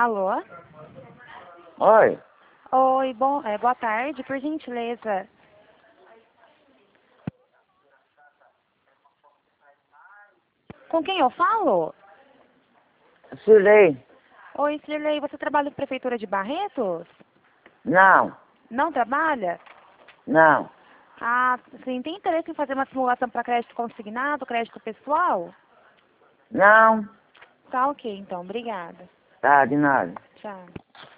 Alô? Oi, Oi, boa tarde, por gentileza. Com quem eu falo? Cirlei. Oi, Cirlei, você trabalha na Prefeitura de Barretos? Não, Não trabalha? não. Ah, sim, tem interesse em fazer uma simulação para crédito consignado, crédito pessoal? Não, Tá ok, então, obrigada. tá de nada. Tchau.